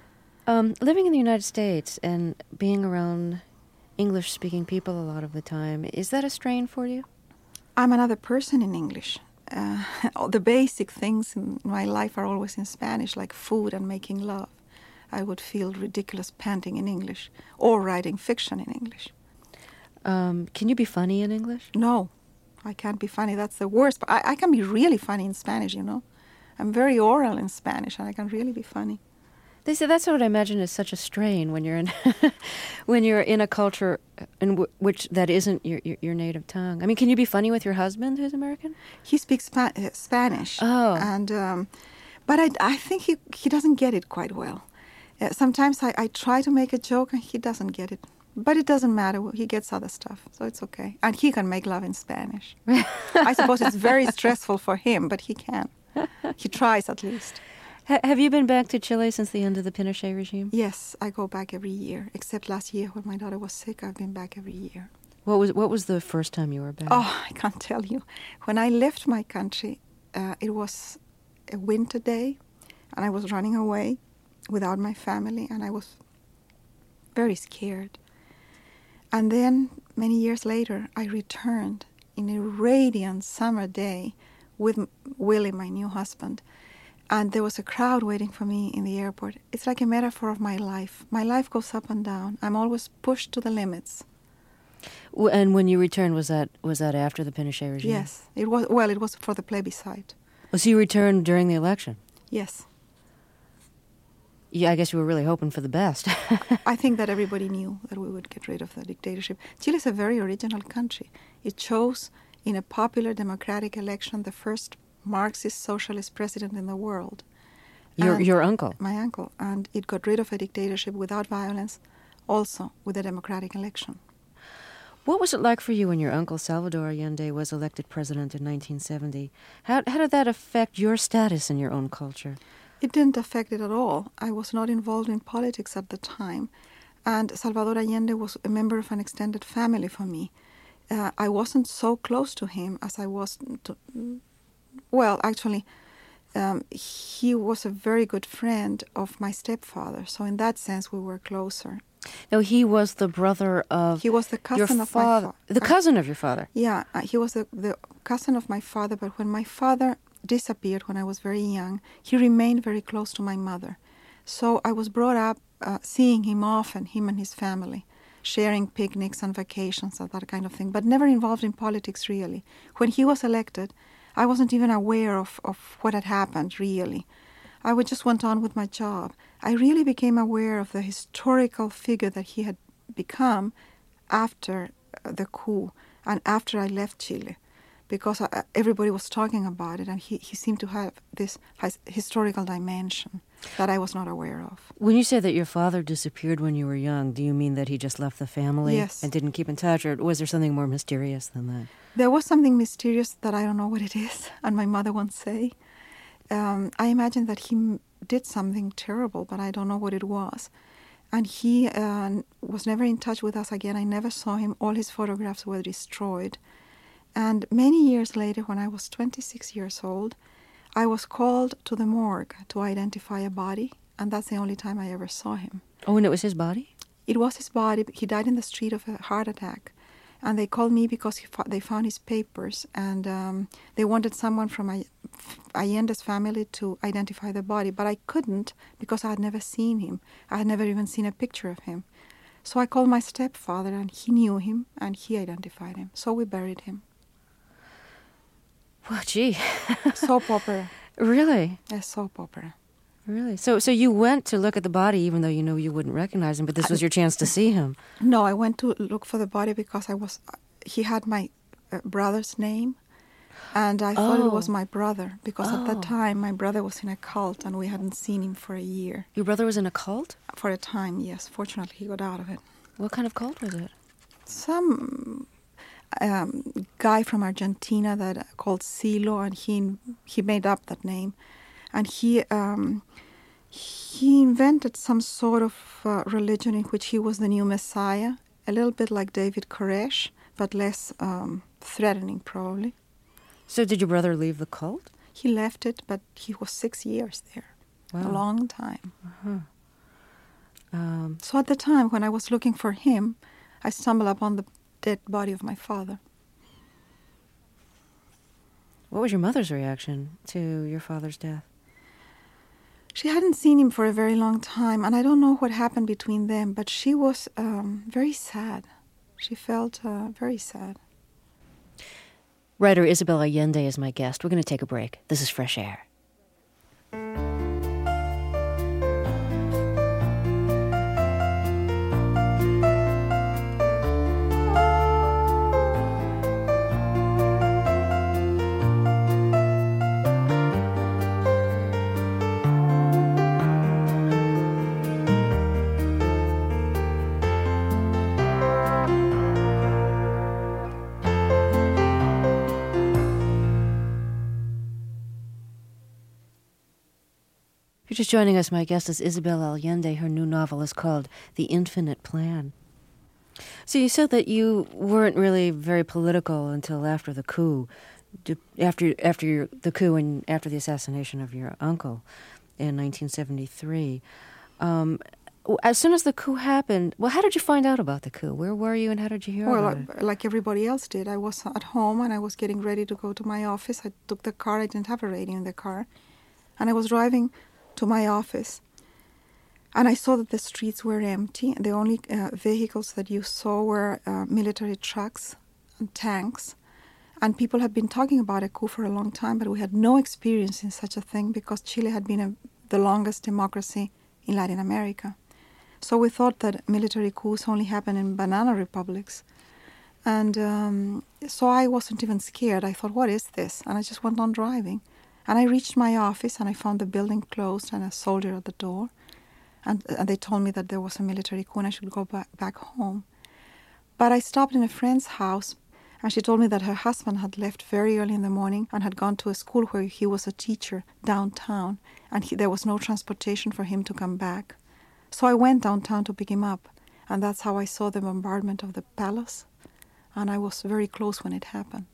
Speaker 2: Um, living in the United States and being around English-speaking people a lot of the time, is that a strain for you?
Speaker 13: I'm another person in English. Uh, the basic things in my life are always in Spanish, like food and making love. I would feel ridiculous panting in English or writing fiction in English.
Speaker 2: Um, can you be funny in English?
Speaker 13: No, I can't be funny. That's the worst. But I, I can be really funny in Spanish, you know. I'm very oral in Spanish, and I can really be funny.
Speaker 2: They say that's what I imagine is such a strain when you're in when you're in a culture in w- which that isn't your, your your native tongue. I mean, can you be funny with your husband, who's American?
Speaker 13: He speaks Spa- uh, Spanish.
Speaker 2: Oh,
Speaker 13: and um, but I, I think he he doesn't get it quite well. Uh, sometimes I, I try to make a joke and he doesn't get it. But it doesn't matter. He gets other stuff, so it's okay. And he can make love in Spanish. I suppose it's very stressful for him, but he can. He tries at least.
Speaker 2: Ha- have you been back to Chile since the end of the Pinochet regime?
Speaker 13: Yes, I go back every year. Except last year when my daughter was sick, I've been back every year.
Speaker 2: What was what was the first time you were back?
Speaker 13: Oh, I can't tell you. When I left my country, uh, it was a winter day, and I was running away without my family, and I was very scared. And then, many years later, I returned in a radiant summer day with Willie, my new husband. And there was a crowd waiting for me in the airport. It's like a metaphor of my life. My life goes up and down. I'm always pushed to the limits.
Speaker 2: And when you returned, was that was that after the Pinochet regime?
Speaker 13: Yes. It was. Well, it was for the plebiscite.
Speaker 2: Oh, so you returned during the election?
Speaker 13: Yes.
Speaker 2: Yeah, I guess you were really hoping for the best.
Speaker 13: I think that everybody knew that we would get rid of the dictatorship. Chile is a very original country. It chose in a popular democratic election the first Marxist socialist president in the world.
Speaker 2: Your
Speaker 13: And
Speaker 2: your uncle?
Speaker 13: My uncle. And it got rid of a dictatorship without violence, also with a democratic election.
Speaker 2: What was it like for you when your uncle Salvador Allende was elected president in nineteen seventy? How how did that affect your status in your own culture?
Speaker 13: It didn't affect it at all. I was not involved in politics at the time. And Salvador Allende was a member of an extended family for me. Uh, I wasn't so close to him as I was to... Well, actually, um, he was a very good friend of my stepfather. So in that sense, we were closer.
Speaker 2: No, he was the brother of
Speaker 13: He was the cousin
Speaker 2: your
Speaker 13: of my
Speaker 2: father.
Speaker 13: father.
Speaker 2: The cousin of your father?
Speaker 13: Yeah, uh, he was the, the cousin of my father. But when my father disappeared when I was very young, he remained very close to my mother. So I was brought up uh, seeing him often, him and his family, sharing picnics and vacations and that kind of thing, but never involved in politics really. When he was elected, I wasn't even aware of, of what had happened really. I would just went on with my job. I really became aware of the historical figure that he had become after the coup and after I left Chile, because I, everybody was talking about it, and he, he seemed to have this his, historical dimension that I was not aware of.
Speaker 2: When you say that your father disappeared when you were young, do you mean that he just left the family
Speaker 13: Yes.
Speaker 2: and didn't keep in touch, or was there something more mysterious than that?
Speaker 13: There was something mysterious that I don't know what it is, and my mother won't say. Um, I imagine that he m- did something terrible, but I don't know what it was. And he uh, was never in touch with us again. I never saw him. All his photographs were destroyed. And many years later, when I was twenty-six years old, I was called to the morgue to identify a body, and that's the only time I ever saw him.
Speaker 2: Oh, and it was his body?
Speaker 13: It was his body. He died in the street of a heart attack. And they called me because he fo- they found his papers, and um, they wanted someone from Ay- Allende's family to identify the body. But I couldn't because I had never seen him. I had never even seen a picture of him. So I called my stepfather, and he knew him, and he identified him. So we buried him.
Speaker 2: Well, gee.
Speaker 13: Soap opera.
Speaker 2: Really?
Speaker 13: A soap opera.
Speaker 2: Really? So so you went to look at the body even though you knew you wouldn't recognize him, but this was your chance to see him.
Speaker 13: No, I went to look for the body because I was. He had my uh, brother's name, and I thought
Speaker 2: Oh.
Speaker 13: it was my brother because at
Speaker 2: Oh.
Speaker 13: that time my brother was in a cult and we hadn't seen him for a year.
Speaker 2: Your brother was in a cult?
Speaker 13: For a time, yes. Fortunately, he got out of it.
Speaker 2: What kind of cult was it?
Speaker 13: Some um, guy from Argentina that uh, called Silo, and he he made up that name, and he um, he invented some sort of uh, religion in which he was the new Messiah, a little bit like David Koresh, but less um, threatening, probably.
Speaker 2: So did your brother leave the cult?
Speaker 13: He left it, but he was six years there,
Speaker 2: Wow.
Speaker 13: a long time.
Speaker 2: Uh-huh. Um,
Speaker 13: so at the time when I was looking for him, I stumbled upon the dead body of my father.
Speaker 2: What was your mother's reaction to your father's death?
Speaker 13: She hadn't seen him for a very long time, and I don't know what happened between them, but she was um, very sad. She felt uh, very sad.
Speaker 2: Writer Isabel Allende is my guest. We're going to take a break. This is Fresh Air. If you're just joining us, my guest is Isabel Allende. Her new novel is called The Infinite Plan. So you said that you weren't really very political until after the coup, after after your, the coup and after the assassination of your uncle in nineteen seventy-three. Um, as soon as the coup happened, well, how did you find out about the coup? Where were you and how did you hear
Speaker 13: well,
Speaker 2: about
Speaker 13: it?
Speaker 2: Well,
Speaker 13: like everybody else did. I was at home and I was getting ready to go to my office. I took the car. I didn't have a radio in the car. And I was driving to my office, and I saw that the streets were empty. The only uh, vehicles that you saw were uh, military trucks and tanks, and people had been talking about a coup for a long time, but we had no experience in such a thing because Chile had been a, the longest democracy in Latin America. So we thought that military coups only happen in banana republics. And um, so I wasn't even scared. I thought, what is this? And I just went on driving. And I reached my office and I found the building closed and a soldier at the door. And, and they told me that there was a military coup and I should go back, back home. But I stopped in a friend's house and she told me that her husband had left very early in the morning and had gone to a school where he was a teacher downtown. And he, there was no transportation for him to come back. So I went downtown to pick him up. And that's how I saw the bombardment of the palace. And I was very close when it happened.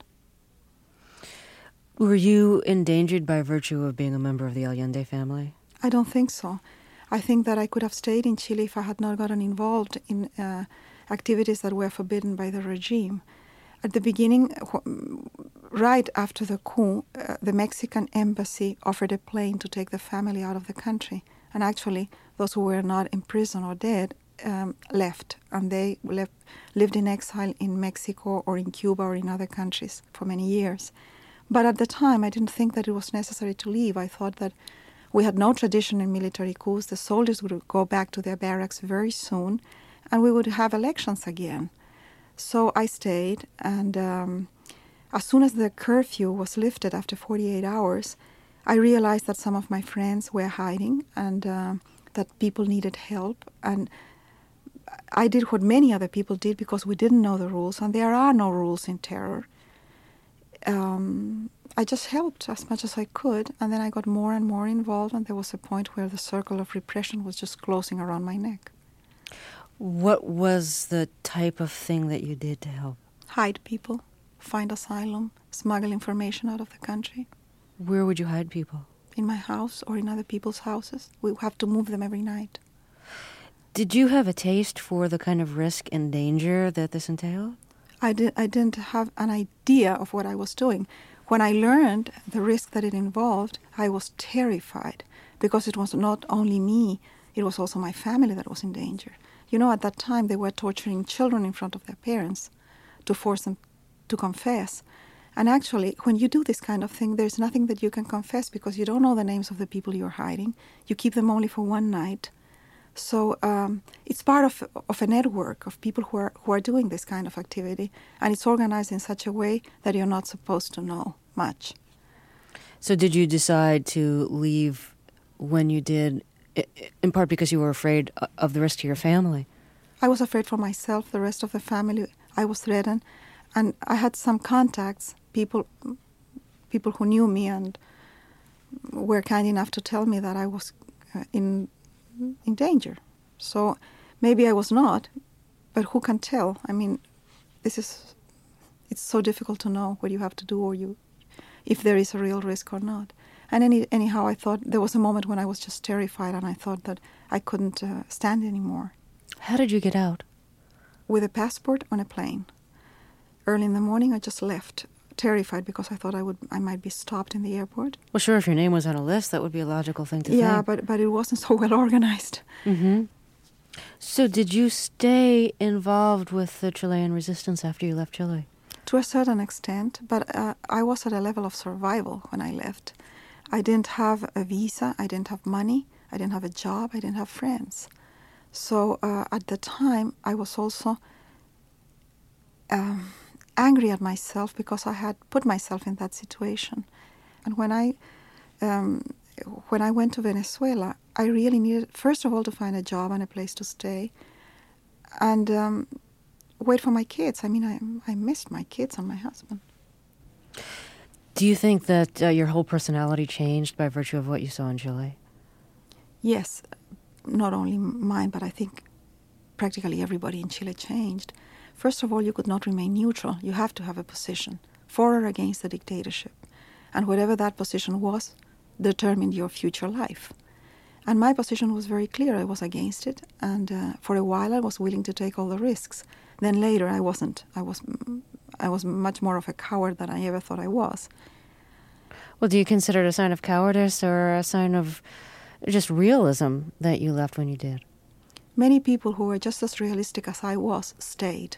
Speaker 2: Were you endangered by virtue of being a member of the Allende family?
Speaker 13: I don't think so. I think that I could have stayed in Chile if I had not gotten involved in uh, activities that were forbidden by the regime. At the beginning, right after the coup, uh, the Mexican embassy offered a plane to take the family out of the country. And actually, those who were not in prison or dead um, left. And they left, lived in exile in Mexico or in Cuba or in other countries for many years. But at the time, I didn't think that it was necessary to leave. I thought that we had no tradition in military coups. The soldiers would go back to their barracks very soon, and we would have elections again. So I stayed, and um, as soon as the curfew was lifted after forty-eight hours, I realized that some of my friends were hiding and uh, that people needed help. And I did what many other people did because we didn't know the rules, and there are no rules in terror. Um, I just helped as much as I could, and then I got more and more involved, and there was a point where the circle of repression was just closing around my neck.
Speaker 2: What was the type of thing that you did to help?
Speaker 13: Hide people, find asylum, smuggle information out of the country.
Speaker 2: Where would you hide people?
Speaker 13: In my house or in other people's houses. We have to move them every night.
Speaker 2: Did you have a taste for the kind of risk and danger that this entailed?
Speaker 13: I, did, I didn't have an idea of what I was doing. When I learned the risk that it involved, I was terrified because it was not only me, it was also my family that was in danger. You know, at that time they were torturing children in front of their parents to force them to confess. And actually, when you do this kind of thing, there's nothing that you can confess because you don't know the names of the people you're hiding. You keep them only for one night. So um, it's part of of a network of people who are who are doing this kind of activity, and it's organized in such a way that you're not supposed to know much.
Speaker 2: So did you decide to leave when you did, in part because you were afraid of the rest of your family?
Speaker 13: I was afraid for myself, the rest of the family. I was threatened, and I had some contacts, people, people who knew me and were kind enough to tell me that I was uh, in. in danger. So maybe I was not, but who can tell? I mean, this is, it's so difficult to know what you have to do or you, if there is a real risk or not. And any, anyhow, I thought there was a moment when I was just terrified, and I thought that I couldn't uh, stand anymore.
Speaker 2: How did you get out?
Speaker 13: With a passport on a plane. Early in the morning, I just left, terrified because I thought I would, I might be stopped in the airport.
Speaker 2: Well, sure, if your name was on a list, that would be a logical thing to
Speaker 13: yeah,
Speaker 2: think.
Speaker 13: Yeah, but, but it wasn't so well organized.
Speaker 2: Mm-hmm. So did you stay involved with the Chilean resistance after you left Chile?
Speaker 13: To a certain extent, but uh, I was at a level of survival when I left. I didn't have a visa, I didn't have money, I didn't have a job, I didn't have friends. So uh, at the time, I was also um, angry at myself because I had put myself in that situation. And when I um, when I went to Venezuela, I really needed, first of all, to find a job and a place to stay, and um, wait for my kids. I mean, I I missed my kids and my husband.
Speaker 2: Do you think that uh, your whole personality changed by virtue of what you saw in Chile?
Speaker 13: Yes, not only mine, but I think practically everybody in Chile changed. First of all, you could not remain neutral. You have to have a position, for or against the dictatorship. And whatever that position was, determined your future life. And my position was very clear. I was against it, and uh, for a while I was willing to take all the risks. Then later I wasn't. I was I was much more of a coward than I ever thought I was.
Speaker 2: Well, do you consider it a sign of cowardice or a sign of just realism that you left when you did?
Speaker 13: Many people who were just as realistic as I was stayed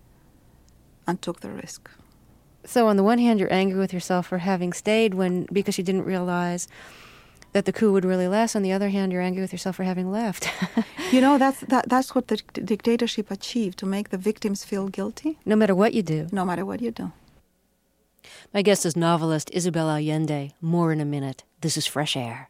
Speaker 13: and took the risk.
Speaker 2: So on the one hand, you're angry with yourself for having stayed when because you didn't realize that the coup would really last. On the other hand, you're angry with yourself for having left.
Speaker 13: You know, that's that, that's what the d- dictatorship achieved, to make the victims feel guilty.
Speaker 2: No matter what you do.
Speaker 13: No matter what you do.
Speaker 2: My guest is novelist Isabel Allende. More in a minute. This is Fresh Air.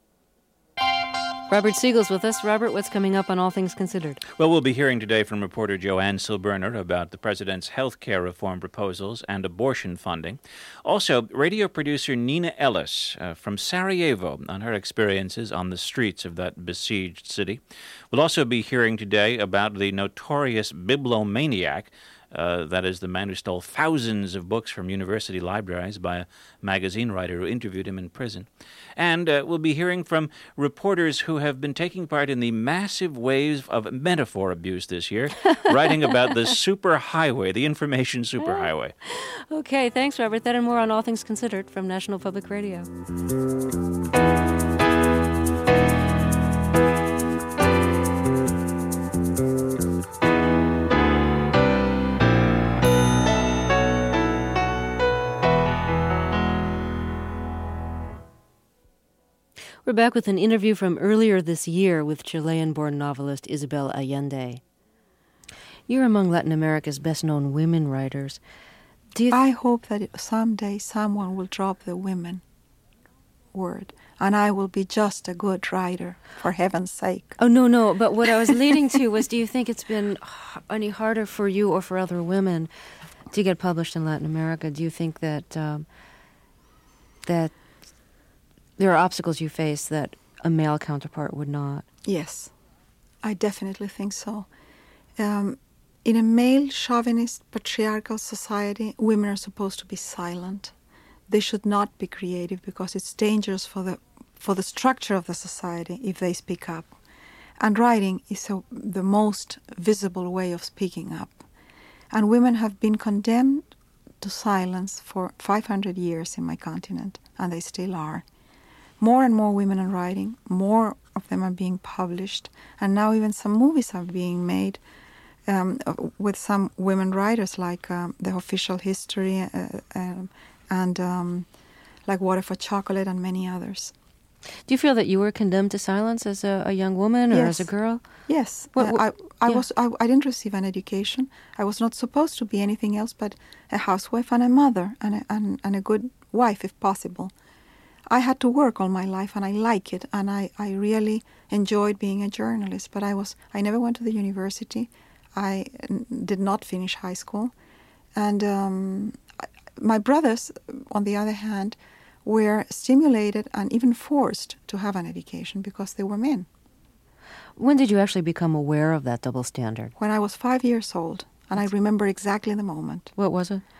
Speaker 2: Robert Siegel's with us. Robert, what's coming up on All Things Considered?
Speaker 14: Well, we'll be hearing today from reporter Joanne Silberner about the president's health care reform proposals and abortion funding. Also, radio producer Nina Ellis uh, from Sarajevo on her experiences on the streets of that besieged city. We'll also be hearing today about the notorious bibliomaniac, Uh, that is the man who stole thousands of books from university libraries by a magazine writer who interviewed him in prison. And uh, we'll be hearing from reporters who have been taking part in the massive waves of metaphor abuse this year, writing about the superhighway, the information superhighway.
Speaker 2: Okay, thanks, Robert. That and more on All Things Considered from National Public Radio. We're back with an interview from earlier this year with Chilean-born novelist Isabel Allende. You're among Latin America's best-known women writers. Do you th-
Speaker 13: I hope that someday someone will drop the women word, and I will be just a good writer, for heaven's sake.
Speaker 2: Oh, no, no, but what I was leading to was, do you think it's been any harder for you or for other women to get published in Latin America? Do you think that um, that there are obstacles you face that a male counterpart would not?
Speaker 13: Yes, I definitely think so. Um, in a male, chauvinist, patriarchal society, women are supposed to be silent. They should not be creative because it's dangerous for the for the structure of the society if they speak up. And writing is a, the most visible way of speaking up. And women have been condemned to silence for five hundred years in my continent, and they still are. More and more women are writing, more of them are being published, and now even some movies are being made um, with some women writers, like um, The Official History uh, uh, and um, like Water for Chocolate and many others.
Speaker 2: Do you feel that you were condemned to silence as a, a young woman or
Speaker 13: Yes.
Speaker 2: as a girl?
Speaker 13: Yes,
Speaker 2: What-
Speaker 13: uh,
Speaker 2: what-
Speaker 13: I, I
Speaker 2: yeah.
Speaker 13: was. I, I didn't receive an education. I was not supposed to be anything else but a housewife and a mother and a, and, and a good wife, if possible. I had to work all my life, and I like it, and I, I really enjoyed being a journalist. But I was. I never went to the university. I n- did not finish high school, and um, I, my brothers, on the other hand, were stimulated and even forced to have an education because they were men.
Speaker 2: When did you actually become aware of that double standard?
Speaker 13: When I was five years old, and I remember exactly the moment.
Speaker 2: What was it?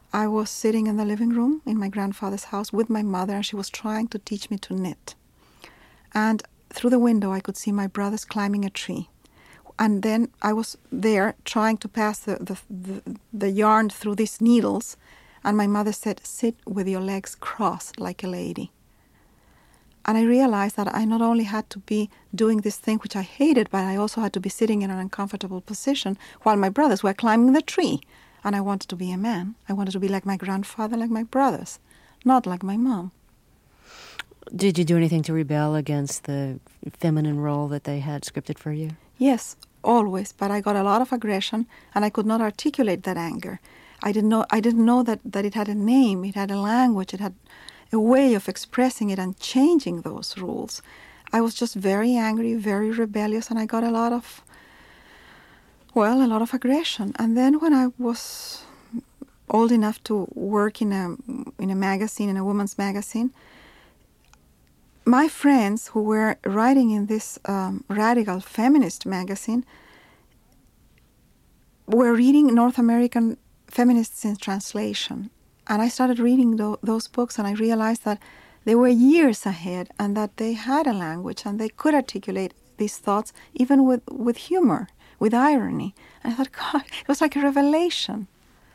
Speaker 13: I was sitting in the living room in my grandfather's house with my mother, and she was trying to teach me to knit. And through the window, I could see my brothers climbing a tree. And then I was there trying to pass the, the, the, the yarn through these needles, and my mother said, "Sit with your legs crossed like a lady." And I realized that I not only had to be doing this thing which I hated, but I also had to be sitting in an uncomfortable position while my brothers were climbing the tree. And I wanted to be a man. I wanted to be like my grandfather, like my brothers, not like my mom.
Speaker 2: Did you do anything to rebel against the feminine role that they had scripted for you?
Speaker 13: Yes, always. But I got a lot of aggression, and I could not articulate that anger. I didn't know. I didn't know that, that it had a name. It had a language. It had a way of expressing it and changing those rules. I was just very angry, very rebellious, and I got a lot of, well, a lot of aggression. And then when I was old enough to work in a in a magazine, in a woman's magazine, my friends who were writing in this um, radical feminist magazine were reading North American Feminists in Translation. And I started reading th- those books, and I realized that they were years ahead and that they had a language and they could articulate these thoughts even with, with humor, with irony. And I thought, God, it was like a revelation.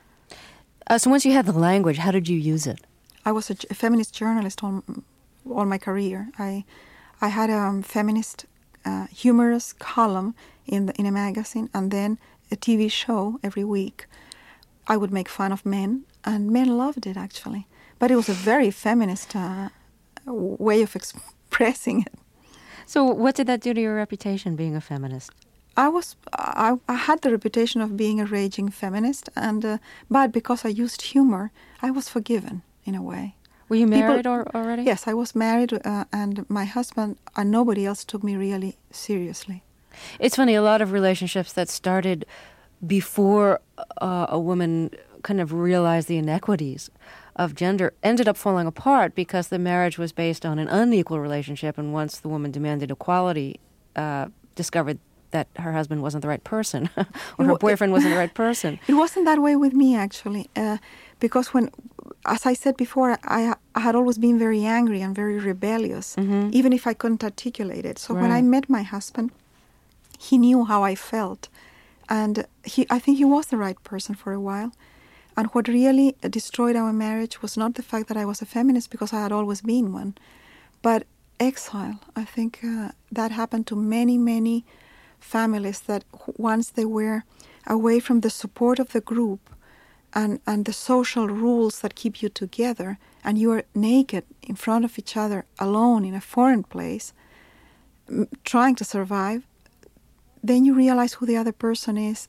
Speaker 2: Uh, so once you had the language, how did you use it?
Speaker 13: I was a, a feminist journalist all, all my career. I I had a um, feminist uh, humorous column in the, in a magazine, and then a T V show every week. I would make fun of men, and men loved it, actually. But it was a very feminist uh, way of expressing it.
Speaker 2: So what did that do to your reputation, being a feminist?
Speaker 13: I was I, I had the reputation of being a raging feminist, and uh, but because I used humor, I was forgiven in a way.
Speaker 2: Were you married
Speaker 13: People,
Speaker 2: or, already?
Speaker 13: Yes, I was married, uh, and my husband and nobody else took me really seriously.
Speaker 2: It's funny, a lot of relationships that started before uh, a woman kind of realized the inequities of gender ended up falling apart because the marriage was based on an unequal relationship, and once the woman demanded equality, uh, discovered that her husband wasn't the right person, or her boyfriend wasn't the right person.
Speaker 13: It wasn't that way with me, actually, uh, because when, as I said before, I, I had always been very angry and very rebellious, mm-hmm. even if I couldn't articulate it. So right. when I met my husband, he knew how I felt, and he, I think he was the right person for a while. And what really destroyed our marriage was not the fact that I was a feminist, because I had always been one, but exile. I think uh, that happened to many, many families, that once they were away from the support of the group and, and the social rules that keep you together, and you are naked in front of each other, alone in a foreign place, m- trying to survive, then you realize who the other person is,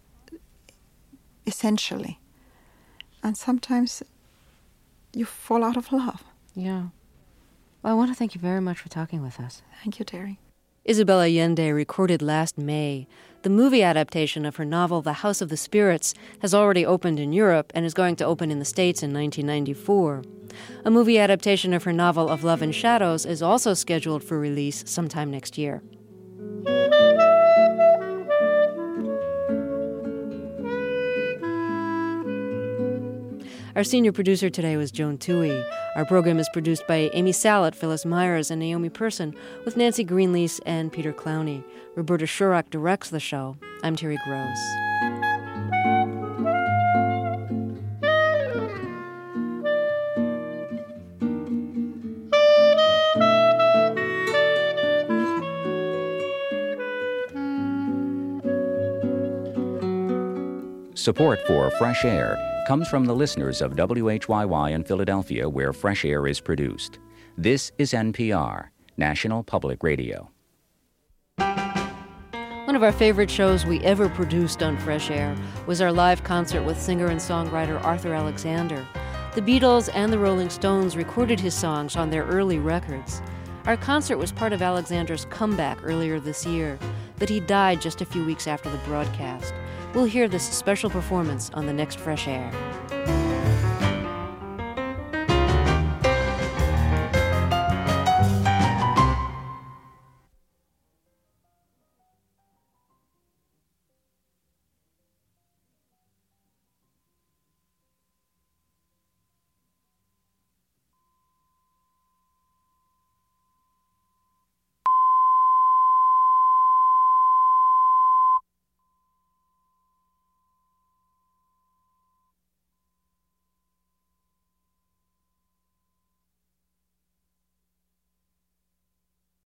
Speaker 13: essentially. And sometimes you fall out of love.
Speaker 2: Yeah. Well, I want to thank you very much for talking with us.
Speaker 13: Thank you, Terry.
Speaker 2: Isabel Allende recorded last May. The movie adaptation of her novel, The House of the Spirits, has already opened in Europe and is going to open in the States in nineteen ninety-four. A movie adaptation of her novel, Of Love and Shadows, is also scheduled for release sometime next year. Our senior producer today was Joan Toohey. Our program is produced by Amy Salet, Phyllis Myers, and Naomi Person, with Nancy Greenlease and Peter Clowney. Roberta Shurak directs the show. I'm Terry Gross.
Speaker 8: Support for Fresh Air comes from the listeners of W H Y Y in Philadelphia, where Fresh Air is produced. This is N P R, National Public Radio.
Speaker 2: One of our favorite shows we ever produced on Fresh Air was our live concert with singer and songwriter Arthur Alexander. The Beatles and the Rolling Stones recorded his songs on their early records. Our concert was part of Alexander's comeback earlier this year, but he died just a few weeks after the broadcast. We'll hear this special performance on the next Fresh Air.